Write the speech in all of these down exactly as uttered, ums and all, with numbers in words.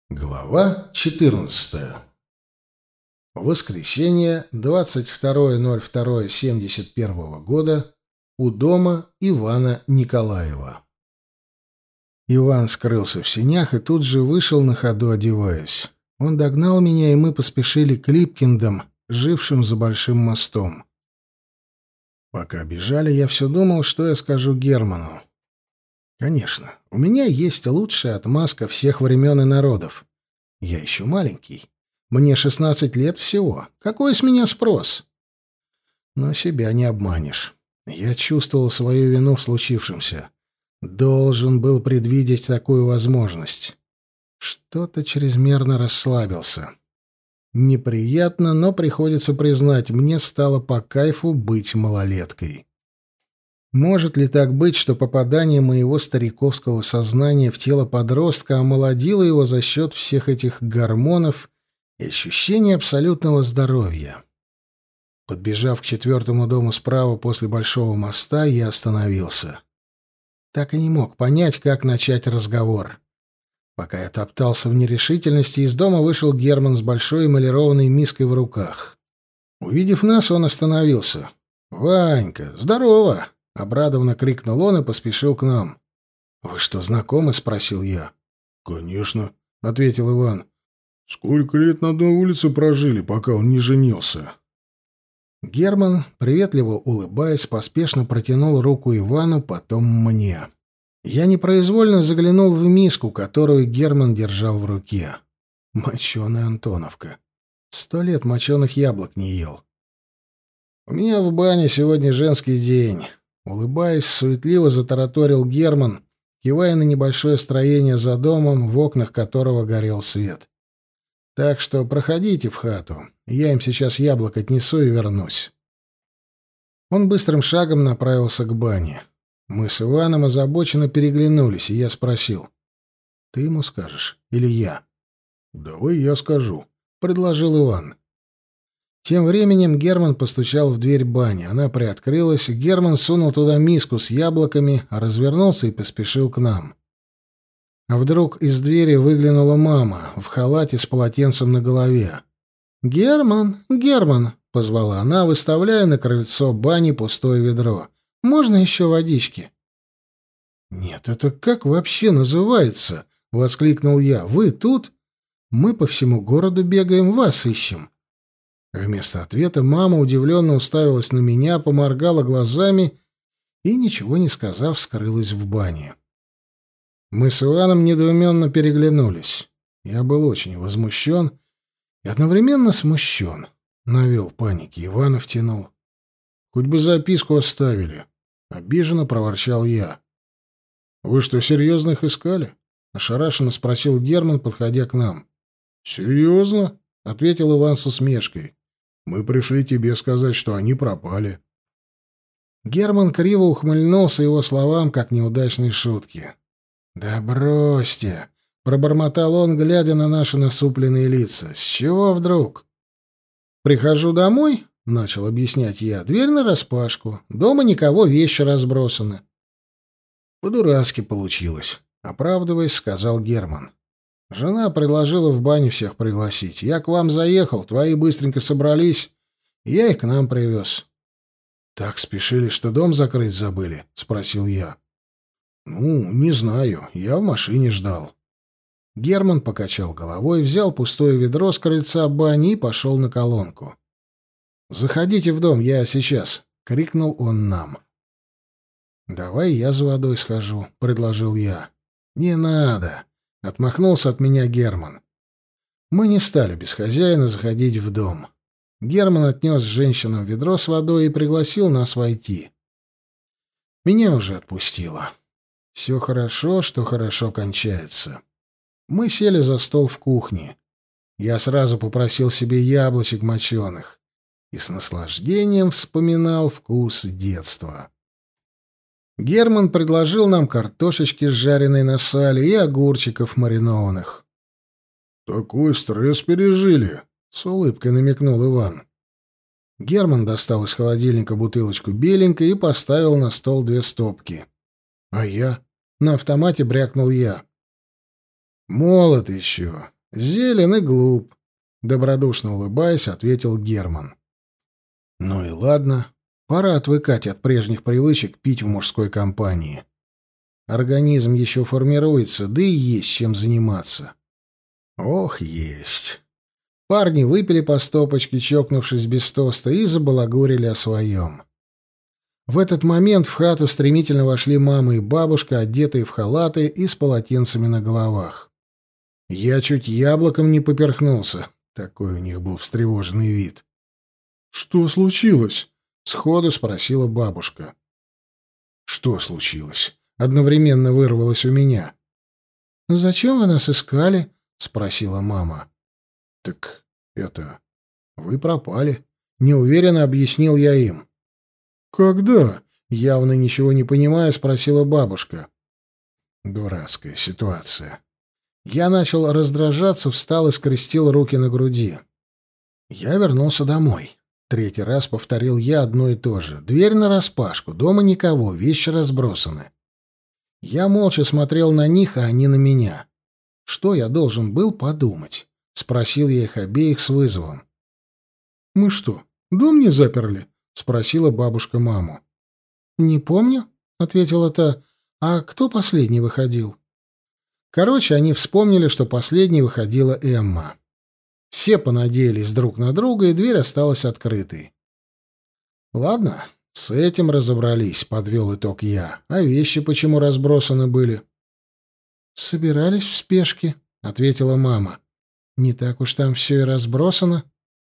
Глава четырнадцатая. Воскресенье, двадцать второе ноль второе семьдесят первого года, у дома Ивана Николаева. Иван скрылся в сенях и тут же вышел на ходу, одеваясь. Он догнал меня, и мы поспешили к Липкиндам, жившим за Большим мостом. Пока бежали, я все думал, что я скажу Герману. Конечно, у меня есть лучшая отмазка всех времен и народов. Я еще маленький. Мне шестнадцать лет всего. Какой с меня спрос? Но себя не обманешь. Я чувствовал свою вину в случившемся. Должен был предвидеть такую возможность. Что-то чрезмерно расслабился. Неприятно, но приходится признать, мне стало по кайфу быть малолеткой. Может ли так быть, что попадание моего стариковского сознания в тело подростка омолодило его за счет всех этих гормонов и ощущения абсолютного здоровья? Подбежав к четвертому дому справа после Большого моста, я остановился. Так и не мог понять, как начать разговор. Пока я топтался в нерешительности, из дома вышел Герман с большой эмалированной миской в руках. Увидев нас, он остановился. «Ванька, здорово!» — обрадованно крикнул он и поспешил к нам. «Вы что, знакомы?» — спросил я. «Конечно», — ответил Иван. «Сколько лет на одной улице прожили, пока он не женился?» Герман, приветливо улыбаясь, поспешно протянул руку Ивану, потом мне. Я непроизвольно заглянул в миску, которую Герман держал в руке. Моченая Антоновка. Сто лет моченых яблок не ел. «У меня в бане сегодня женский день», — улыбаясь, суетливо затараторил Герман, кивая на небольшое строение за домом, в окнах которого горел свет. «Так что проходите в хату. Я им сейчас яблок отнесу и вернусь». Он быстрым шагом направился к бане. Мы с Иваном озабоченно переглянулись, и я спросил. «Ты ему скажешь или я?» «Давай я скажу», — предложил Иван. Тем временем Герман постучал в дверь бани. Она приоткрылась, Герман сунул туда миску с яблоками, развернулся и поспешил к нам. А вдруг из двери выглянула мама в халате с полотенцем на голове. «Герман, Герман!» — позвала она, выставляя на крыльцо бани пустое ведро. «Можно еще водички?» «Нет, это как вообще называется?» — воскликнул я. «Вы тут? Мы по всему городу бегаем, вас ищем». Вместо ответа мама удивленно уставилась на меня, поморгала глазами и, ничего не сказав, скрылась в бане. Мы с Иваном недоуменно переглянулись. Я был очень возмущен и одновременно смущен. Навел паники, Ивана втянул. «Хоть бы записку оставили», — обиженно проворчал я. «Вы что, серьезно их искали?» — ошарашенно спросил Герман, подходя к нам. «Серьезно?» — ответил Иван с усмешкой. «Мы пришли тебе сказать, что они пропали». Герман криво ухмыльнулся его словам, как неудачной шутки. «Да бросьте!» — пробормотал он, глядя на наши насупленные лица. «С чего вдруг?» «Прихожу домой», — начал объяснять я, — «дверь нараспашку, дома никого, вещи разбросаны». «По-дурацки получилось», — оправдываясь, сказал Герман. «Жена предложила в бане всех пригласить. Я к вам заехал, твои быстренько собрались, я их к нам привез». «Так спешили, что дом закрыть забыли?» — спросил я. «Ну, не знаю, я в машине ждал». Герман покачал головой, взял пустое ведро с крыльца бани и пошел на колонку. «Заходите в дом, я сейчас», — крикнул он нам. «Давай я за водой схожу», — предложил я. «Не надо», — отмахнулся от меня Герман. Мы не стали без хозяина заходить в дом. Герман отнес женщинам ведро с водой и пригласил нас войти. Меня уже отпустило. Все хорошо, что хорошо кончается. Мы сели за стол в кухне. Я сразу попросил себе яблочек моченых и с наслаждением вспоминал вкус детства. Герман предложил нам картошечки с жареной на сале и огурчиков маринованных. «Такой стресс пережили», — с улыбкой намекнул Иван. Герман достал из холодильника бутылочку беленькой и поставил на стол две стопки. «А я?» — на автомате брякнул я. «Молод еще. Зелен и глуп, добродушно улыбаясь, ответил Герман. Ну и ладно, пора отвыкать от прежних привычек пить в мужской компании. Организм еще формируется, да и есть чем заниматься. Ох, есть. Парни выпили по стопочке, чокнувшись без тоста, и забалагурили о своем. В этот момент в хату стремительно вошли мама и бабушка, одетые в халаты и с полотенцами на головах. Я чуть яблоком не поперхнулся. Такой у них был встревоженный вид. «Что случилось?» — сходу спросила бабушка. «Что случилось?» — одновременно вырвалось у меня. «Зачем вы нас искали?» — спросила мама. «Так это... вы пропали», — неуверенно объяснил я им. «Когда?» — явно ничего не понимая, спросила бабушка. Дурацкая ситуация. Я начал раздражаться, встал и скрестил руки на груди. Я вернулся домой. Третий раз повторил я одно и то же. Дверь нараспашку, дома никого, вещи разбросаны. Я молча смотрел на них, а они на меня. Что я должен был подумать? Спросил я их обеих с вызовом. «Мы что, дом не заперли?» — спросила бабушка маму. «Не помню», — ответила та. «А кто последний выходил?» Короче, они вспомнили, что последней выходила Эмма. Все понадеялись друг на друга, и дверь осталась открытой. «Ладно, с этим разобрались», — подвел итог я. «А вещи почему разбросаны были?» «Собирались в спешке», — ответила мама. «Не так уж там все и разбросано».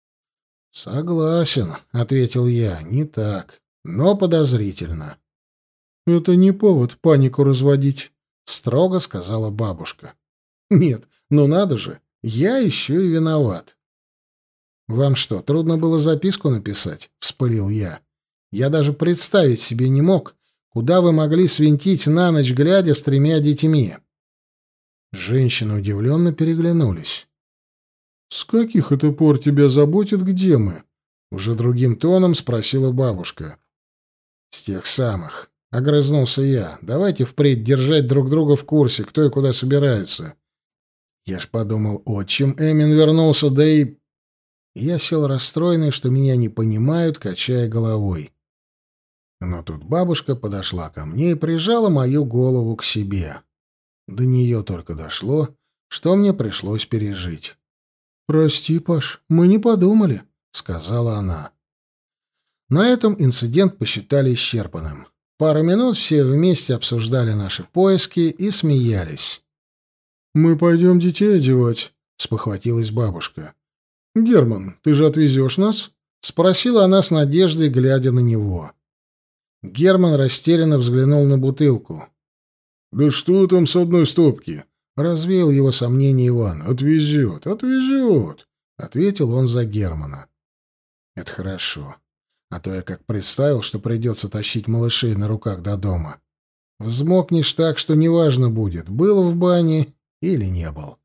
«Согласен», — ответил я. «Не так, но подозрительно». «Это не повод панику разводить», — строго сказала бабушка. «Нет, ну надо же, я еще и виноват». «Вам что, трудно было записку написать?» — вспылил я. «Я даже представить себе не мог, куда вы могли свинтить на ночь глядя с тремя детьми». Женщины удивленно переглянулись. «С каких это пор тебя заботит, где мы?» — уже другим тоном спросила бабушка. «С тех самых», — огрызнулся я. «Давайте впредь держать друг друга в курсе, кто и куда собирается». Я ж подумал, отчим Эмин вернулся, да и... Я сел расстроенный, что меня не понимают, качая головой. Но тут бабушка подошла ко мне и прижала мою голову к себе. До нее только дошло, что мне пришлось пережить. «Прости, Паш, мы не подумали», — сказала она. На этом инцидент посчитали исчерпанным. Пару минут все вместе обсуждали наши поиски и смеялись. «Мы пойдем детей одевать», — спохватилась бабушка. «Герман, ты же отвезешь нас?» — спросила она с надеждой, глядя на него. Герман растерянно взглянул на бутылку. «Да что там с одной стопки?» — развеял его сомнения Иван. «Отвезет, отвезет», — ответил он за Германа. «Это хорошо. А то я как представил, что придется тащить малышей на руках до дома. Взмокнешь так, что неважно будет, был в бане или не был».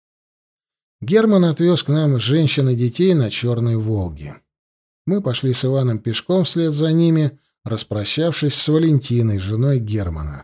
Герман отвез к нам женщин и детей на черной «Волге». Мы пошли с Иваном пешком вслед за ними, распрощавшись с Валентиной, женой Германа.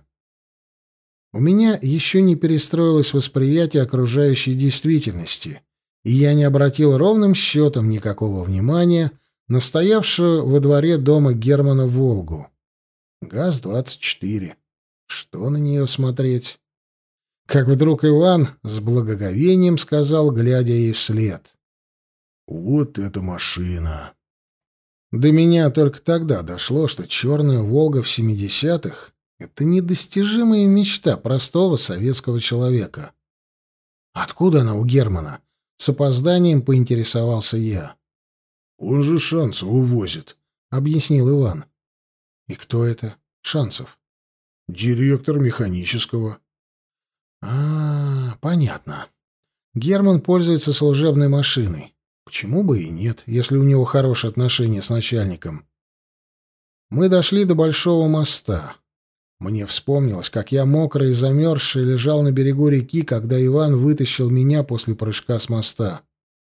У меня еще не перестроилось восприятие окружающей действительности, и я не обратил ровным счетом никакого внимания на стоявшую во дворе дома Германа «Волгу». ГАЗ-двадцать четыре. Что на нее смотреть? Как вдруг Иван с благоговением сказал, глядя ей вслед. «Вот эта машина!» До меня только тогда дошло, что черная «Волга» в семидесятых — это недостижимая мечта простого советского человека. «Откуда она у Германа?» — с опозданием поинтересовался я. «Он же Шанцев увозит», — объяснил Иван. «И кто это? Шанцев?» «Директор механического». А, понятно. Герман пользуется служебной машиной. Почему бы и нет, если у него хорошие отношения с начальником? Мы дошли до Большого моста. Мне вспомнилось, как я мокрый и замерзший лежал на берегу реки, когда Иван вытащил меня после прыжка с моста.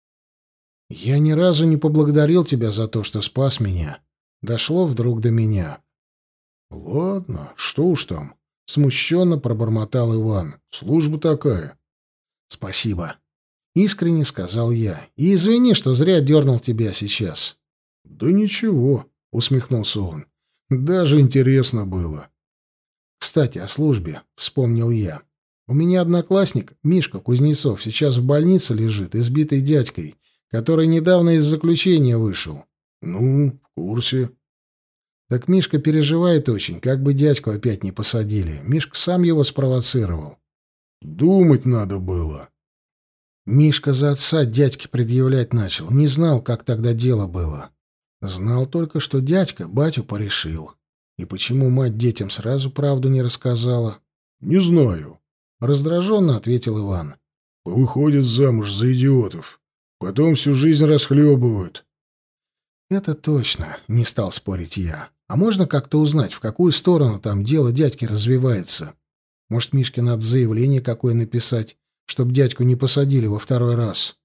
«Я ни разу не поблагодарил тебя за то, что спас меня». Дошло вдруг до меня. «Ладно, что уж там», — смущенно пробормотал Иван. «Служба такая». «Спасибо. — искренне сказал я. «И извини, что зря дернул тебя сейчас». «Да ничего», — усмехнулся он. «Даже интересно было». «Кстати, о службе», — вспомнил я. «У меня одноклассник, Мишка Кузнецов, сейчас в больнице лежит, избитый дядькой, который недавно из заключения вышел». «Ну, в курсе». «Так Мишка переживает очень, как бы дядьку опять не посадили. Мишка сам его спровоцировал». «Думать надо было». Мишка за отца дядьке предъявлять начал. Не знал, как тогда дело было. Знал только, что дядька батю порешил. И почему мать детям сразу правду не рассказала? «Не знаю», — раздраженно ответил Иван. «Выходят замуж за идиотов. Потом всю жизнь расхлебывают». «Это точно», — не стал спорить я. «А можно как-то узнать, в какую сторону там дело дядьки развивается? Может, Мишке надо заявление какое написать, чтоб дядьку не посадили во второй раз?»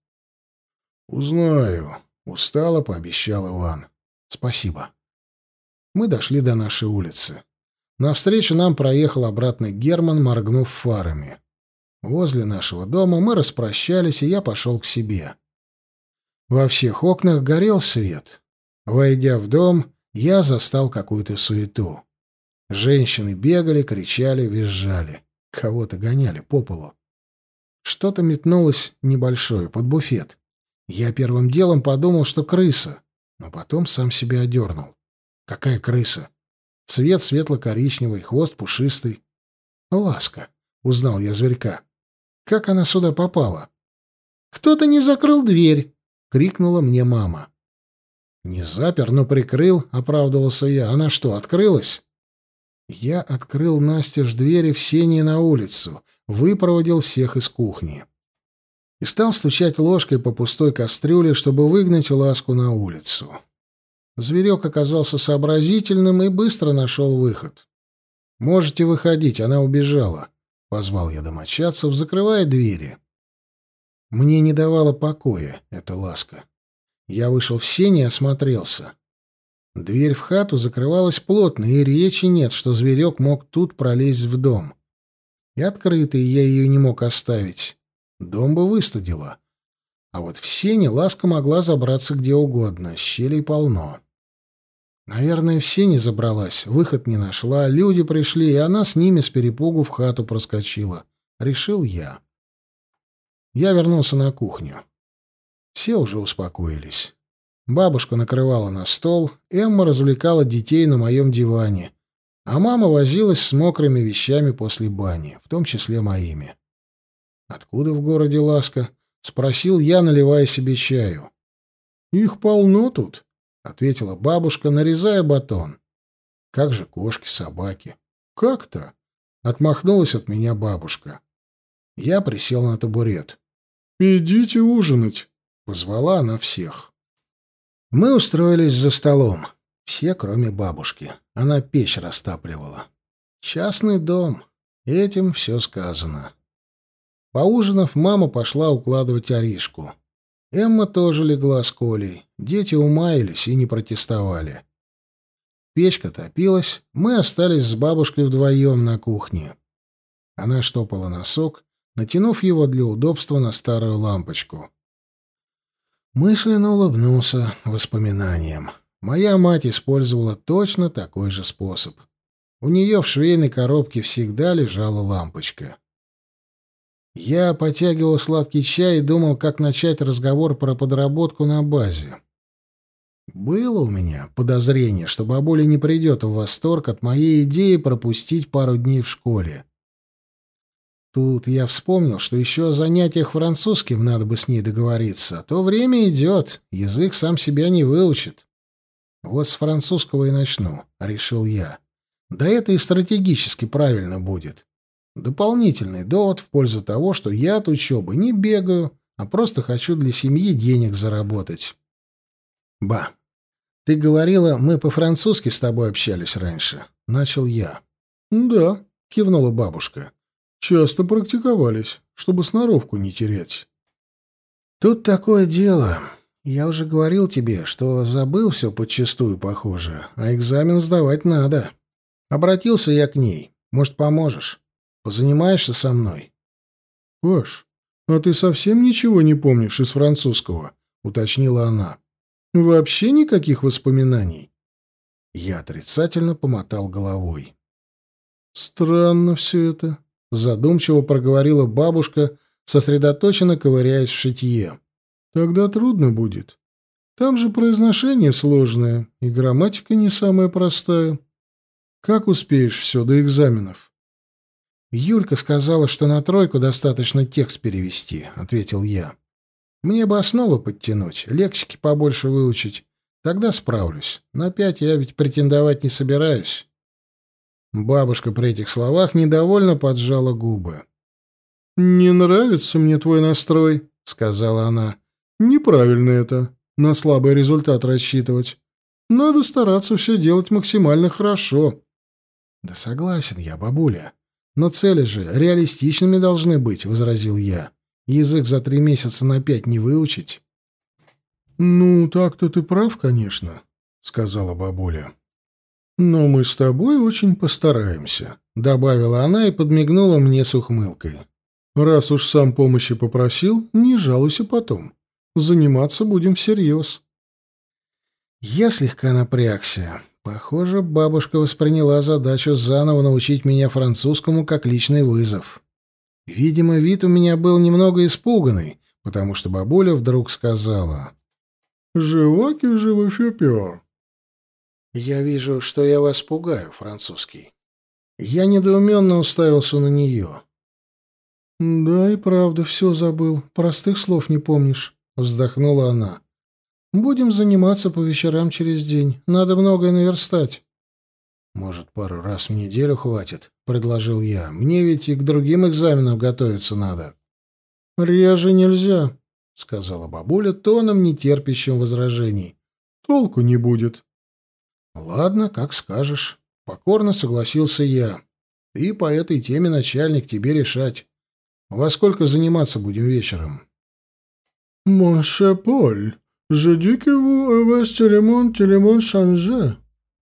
«Узнаю», — устало пообещал Иван. «Спасибо». Мы дошли до нашей улицы. Навстречу нам проехал обратно Герман, моргнув фарами. Возле нашего дома мы распрощались, и я пошел к себе. Во всех окнах горел свет. Войдя в дом, я застал какую-то суету. Женщины бегали, кричали, визжали. Кого-то гоняли по полу. Что-то метнулось небольшое, под буфет. Я первым делом подумал, что крыса, но потом сам себя одернул. Какая крыса? Цвет светло-коричневый, хвост пушистый. Ласка, узнал я зверька. Как она сюда попала? «Кто-то не закрыл дверь!» — крикнула мне мама. «Не запер, но прикрыл», — оправдывался я. «Она что, открылась?» Я открыл настежь двери в сени на улицу, выпроводил всех из кухни. И стал стучать ложкой по пустой кастрюле, чтобы выгнать Ласку на улицу. Зверек оказался сообразительным и быстро нашел выход. «Можете выходить, она убежала», — позвал я домочадцев, закрывая двери. Мне не давала покоя эта Ласка. Я вышел в сени и осмотрелся. Дверь в хату закрывалась плотно, и речи нет, что зверек мог тут пролезть в дом. И открытой я ее не мог оставить. Дом бы выстудило. А вот в сени Ласка могла забраться где угодно, щелей полно. Наверное, в сени забралась, выход не нашла, люди пришли, и она с ними с перепугу в хату проскочила. Решил я. Я вернулся на кухню. Все уже успокоились. Бабушка накрывала на стол, Эмма развлекала детей на моем диване, а мама возилась с мокрыми вещами после бани, в том числе моими. «Откуда в городе Ласка?» — спросил я, наливая себе чаю. «Их полно тут», — ответила бабушка, нарезая батон. «Как же кошки, собаки?» «Как-то?» — отмахнулась от меня бабушка. Я присел на табурет. «Идите ужинать», — позвала она всех. Мы устроились за столом. Все, кроме бабушки. Она печь растапливала. Частный дом. Этим все сказано. Поужинав, мама пошла укладывать Аришку. Эмма тоже легла с Колей. Дети умаялись и не протестовали. Печка топилась, мы остались с бабушкой вдвоем на кухне. Она штопала носок, натянув его для удобства на старую лампочку. Мысленно улыбнулся воспоминаниям. Моя мать использовала точно такой же способ. У нее в швейной коробке всегда лежала лампочка. Я потягивал сладкий чай и думал, как начать разговор про подработку на базе. Было у меня подозрение, что бабуля не придет в восторг от моей идеи пропустить пару дней в школе. Тут я вспомнил, что еще о занятиях французским надо бы с ней договориться, а то время идет, язык сам себя не выучит. Вот с французского и начну, — решил я. Да это и стратегически правильно будет. Дополнительный довод в пользу того, что я от учебы не бегаю, а просто хочу для семьи денег заработать. Ба, ты говорила, мы по-французски с тобой общались раньше, — начал я. Да, — кивнула бабушка. Часто практиковались, чтобы сноровку не терять. Тут такое дело. Я уже говорил тебе, что забыл все подчистую, похоже, а экзамен сдавать надо. Обратился я к ней. Может, поможешь? Позанимаешься со мной? Паш, «А ты совсем ничего не помнишь из французского?» — уточнила она. «Вообще никаких воспоминаний?» Я отрицательно помотал головой. «Странно все это», — задумчиво проговорила бабушка, сосредоточенно ковыряясь в шитье. «Тогда трудно будет. Там же произношение сложное, и грамматика не самая простая. Как успеешь все до экзаменов?» «Юлька сказала, что на тройку достаточно текст перевести», — ответил я. «Мне бы основы подтянуть, лексики побольше выучить. Тогда справлюсь. На пять я ведь претендовать не собираюсь». Бабушка при этих словах недовольно поджала губы. «Не нравится мне твой настрой», — сказала она. «Неправильно это, на слабый результат рассчитывать. Надо стараться все делать максимально хорошо». «Да согласен я, бабуля. Но цели же реалистичными должны быть», — возразил я. «Язык за три месяца на пять не выучить». «Ну, так-то ты прав, конечно», — сказала бабуля. «Но мы с тобой очень постараемся», — добавила она и подмигнула мне с ухмылкой. «Раз уж сам помощи попросил, не жалуйся потом. Заниматься будем всерьез». Я слегка напрягся. Похоже, бабушка восприняла задачу заново научить меня французскому как личный вызов. Видимо, вид у меня был немного испуганный, потому что бабуля вдруг сказала: «Je vois que je vous fais peur». «Я вижу, что я вас пугаю, французский». Я недоуменно уставился на нее. «Да и правда, все забыл. Простых слов не помнишь», — вздохнула она. «Будем заниматься по вечерам через день. Надо многое наверстать». «Может, пару раз в неделю хватит?» — предложил я. «Мне ведь и к другим экзаменам готовиться надо». «Реже нельзя», — сказала бабуля тоном, нетерпящим возражений. «Толку не будет». «Ладно, как скажешь». Покорно согласился я. «Ты по этой теме начальник, тебе решать. Во сколько заниматься будем вечером?» «Mon cher Paul, je dis que vous avez tellement, tellement changé».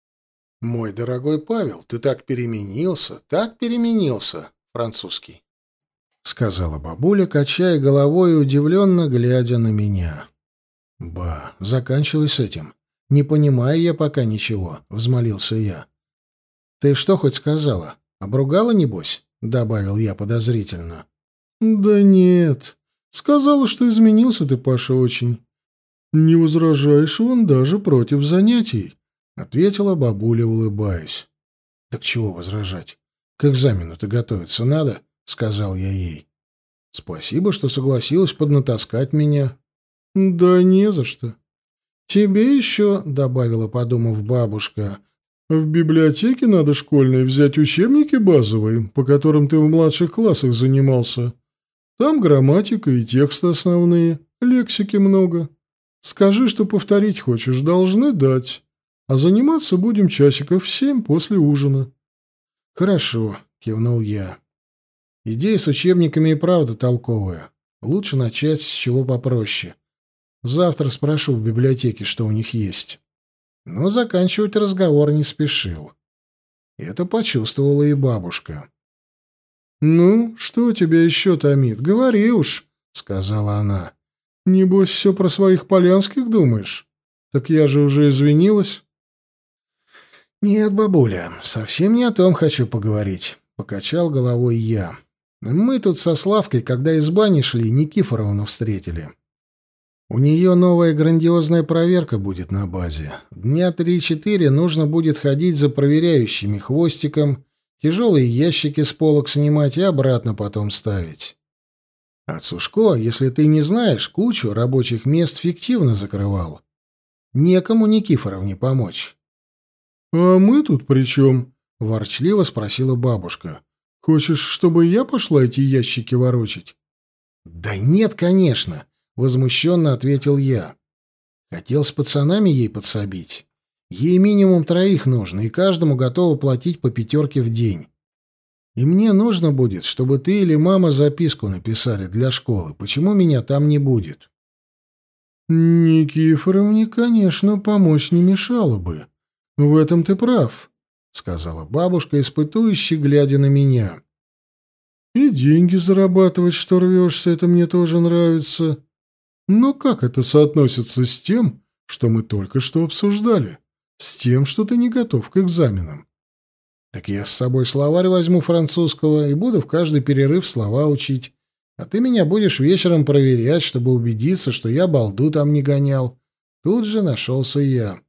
«Мой дорогой Павел, ты так переменился, так переменился, французский», — сказала бабуля, качая головой и удивленно глядя на меня. «Ба, заканчивай с этим. Не понимаю я пока ничего», — взмолился я. «Ты что хоть сказала? Обругала, небось?» — добавил я подозрительно. «Да нет. Сказала, что изменился ты, Паша, очень. Не возражаешь вон даже против занятий», — ответила бабуля, улыбаясь. «Так чего возражать? К экзамену-то готовиться надо», — сказал я ей. «Спасибо, что согласилась поднатаскать меня». «Да не за что. Тебе еще», — добавила, подумав бабушка, — «в библиотеке надо школьной взять учебники базовые, по которым ты в младших классах занимался. Там грамматика и тексты основные, лексики много. Скажи, что повторить хочешь, должны дать. А заниматься будем часиков в семь после ужина». «Хорошо», — кивнул я. «Идея с учебниками и правда толковая. Лучше начать с чего попроще. Завтра спрошу в библиотеке, что у них есть». Но заканчивать разговор не спешил. Это почувствовала и бабушка. «Ну, что тебя еще томит? Говори уж», — сказала она. «Небось, все про своих полянских думаешь? Так я же уже извинилась». «Нет, бабуля, совсем не о том хочу поговорить», — покачал головой я. «Мы тут со Славкой, когда из бани шли, Никифоровну встретили. У нее новая грандиозная проверка будет на базе. Дня три-четыре нужно будет ходить за проверяющими хвостиком, тяжелые ящики с полок снимать и обратно потом ставить. А Цушко, если ты не знаешь, кучу рабочих мест фиктивно закрывал. Некому Никифоровне помочь». «А мы тут при чем?» — ворчливо спросила бабушка. «Хочешь, чтобы я пошла эти ящики ворочать?» «Да нет, конечно», — возмущенно ответил я. «Хотел с пацанами ей подсобить. Ей минимум троих нужно, и каждому готовы платить по пятерке в день. И мне нужно будет, чтобы ты или мама записку написали для школы, почему меня там не будет». «Никифоровне, конечно, помочь не мешало бы. В этом ты прав», — сказала бабушка, испытующе глядя на меня. И деньги зарабатывать, что рвешься, это мне тоже нравится. Но как это соотносится с тем, что мы только что обсуждали? С тем, что ты не готов к экзаменам? Так я с собой словарь возьму французского и буду в каждый перерыв слова учить. А ты меня будешь вечером проверять, чтобы убедиться, что я балду там не гонял. Тут же нашелся я.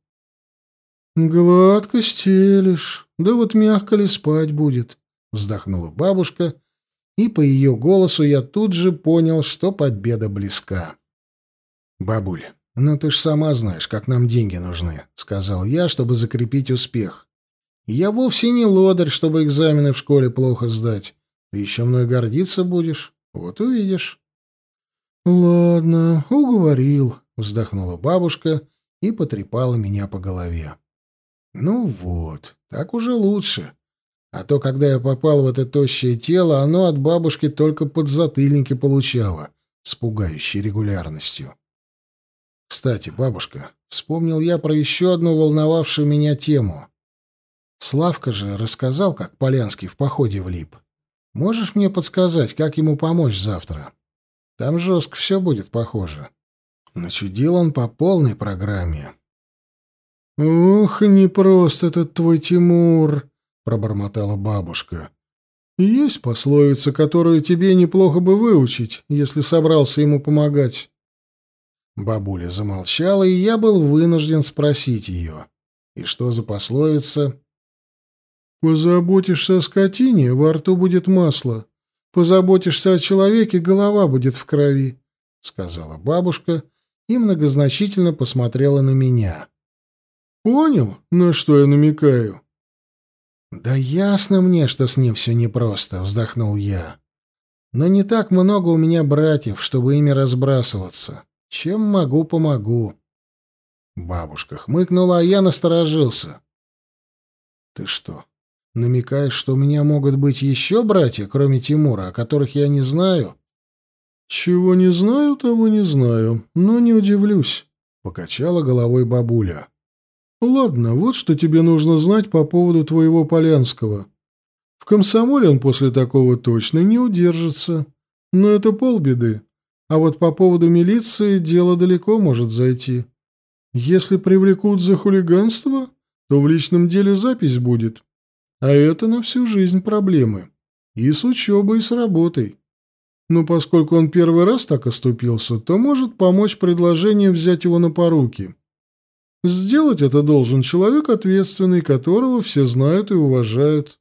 Гладко стелишь, да вот мягко ли спать будет, вздохнула бабушка, и по ее голосу я тут же понял, что победа близка. «Бабуль, ну ты ж сама знаешь, как нам деньги нужны», — сказал я, чтобы закрепить успех. «Я вовсе не лодырь, чтобы экзамены в школе плохо сдать. Ты еще мной гордиться будешь. Вот увидишь». «Ладно, уговорил», — вздохнула бабушка и потрепала меня по голове. «Ну вот, так уже лучше. А то, когда я попал в это тощее тело, оно от бабушки только подзатыльники получало с пугающей регулярностью. Кстати, бабушка, вспомнил я про еще одну волновавшую меня тему. Славка же рассказал, как Полянский в походе влип. Можешь мне подсказать, как ему помочь завтра? Там жестко все будет похоже. Начудил он по полной программе». «Ох, непрост этот твой Тимур», — пробормотала бабушка. «Есть пословица, которую тебе неплохо бы выучить, если собрался ему помогать». Бабуля замолчала, и я был вынужден спросить ее. «И что за пословица?» «Позаботишься о скотине, во рту будет масло. Позаботишься о человеке, голова будет в крови», — сказала бабушка и многозначительно посмотрела на меня. «Понял, на что я намекаю?» «Да ясно мне, что с ним все непросто», — вздохнул я. «Но не так много у меня братьев, чтобы ими разбрасываться. Чем могу, помогу». Бабушка хмыкнула, а я насторожился. «Ты что, намекаешь, что у меня могут быть еще братья, кроме Тимура, о которых я не знаю?» «Чего не знаю, того не знаю, но не удивлюсь», — покачала головой бабуля. «Ладно, вот что тебе нужно знать по поводу твоего Полянского. В комсомоле он после такого точно не удержится, но это полбеды. А вот по поводу милиции дело далеко может зайти. Если привлекут за хулиганство, то в личном деле запись будет. А это на всю жизнь проблемы. И с учебой, и с работой. Но поскольку он первый раз так оступился, то может помочь предложение взять его на поруки. Сделать это должен человек ответственный, которого все знают и уважают».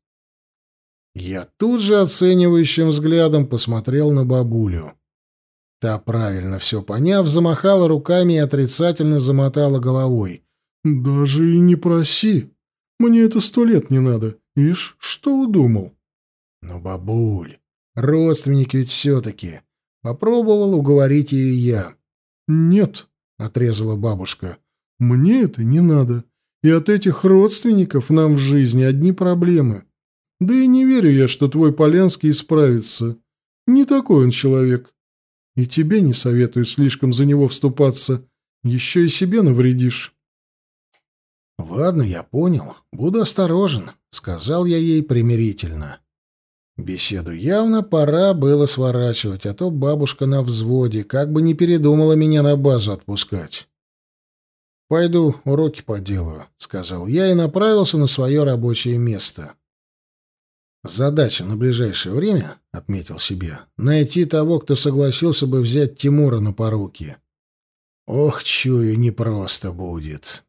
Я тут же оценивающим взглядом посмотрел на бабулю. Та, правильно все поняв, замахала руками и отрицательно замотала головой. «Даже и не проси. Мне это сто лет не надо. Ишь, что удумал?» «Ну, бабуль, родственник ведь все-таки». Попробовал уговорить ее я. «Нет», — отрезала бабушка, — «мне это не надо. И от этих родственников нам в жизни одни проблемы. Да и не верю я, что твой Полянский исправится. Не такой он человек. И тебе не советую слишком за него вступаться. Еще и себе навредишь». «Ладно, я понял. Буду осторожен», — сказал я ей примирительно. Беседу явно пора было сворачивать, а то бабушка на взводе, как бы не передумала меня на базу отпускать. «Пойду уроки поделаю», — сказал я и направился на свое рабочее место. «Задача на ближайшее время, — отметил себе, — найти того, кто согласился бы взять Тимура на поруки. Ох, чую, непросто будет».